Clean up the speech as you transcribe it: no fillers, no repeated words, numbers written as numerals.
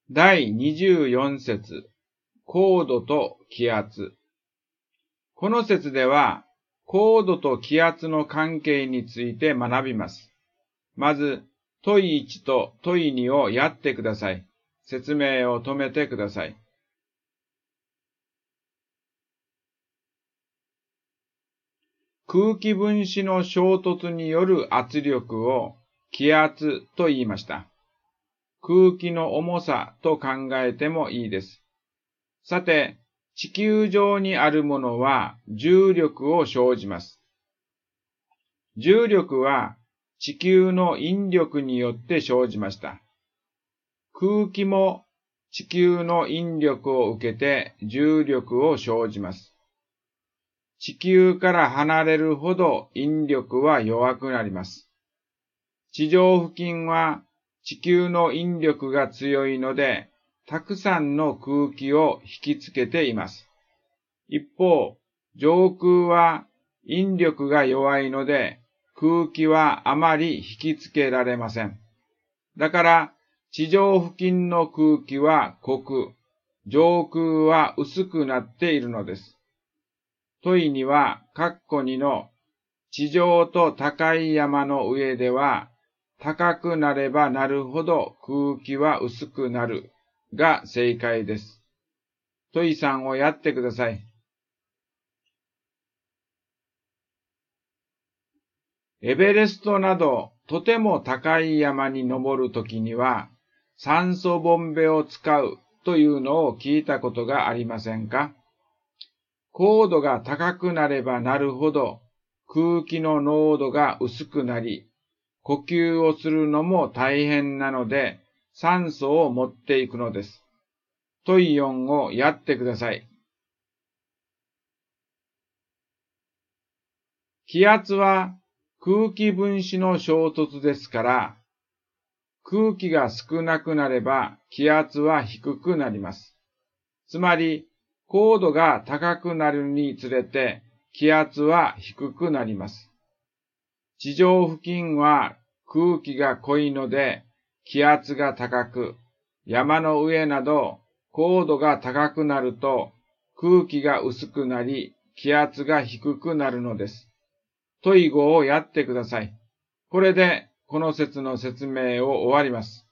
第24節、高度と気圧。この節では、高度と気圧の関係について学びます。まず、問1と問2をやってください。説明を止めてください。空気分子の衝突による圧力を気圧と言いました。空気の重さと考えてもいいです。さて、地球上にあるものは重力を生じます。重力は地球の引力によって生じました。空気も地球の引力を受けて重力を生じます。地球から離れるほど引力は弱くなります。地上付近は地球の引力が強いので、たくさんの空気を引きつけています。一方、上空は引力が弱いので、空気はあまり引きつけられません。だから、地上付近の空気は濃く、上空は薄くなっているのです。問には、括弧2の、地上と高い山の上では、高くなればなるほど空気は薄くなるが正解です。問3をやってください。エベレストなどとても高い山に登るときには酸素ボンベを使うというのを聞いたことがありませんか？高度が高くなればなるほど空気の濃度が薄くなり、呼吸をするのも大変なので酸素を持っていくのです。問4をやってください。気圧は空気分子の衝突ですから、空気が少なくなれば気圧は低くなります。つまり、高度が高くなるにつれて気圧は低くなります。地上付近は空気が濃いので気圧が高く、山の上など高度が高くなると空気が薄くなり気圧が低くなるのです。問5をやってください。これでこの説の説明を終わります。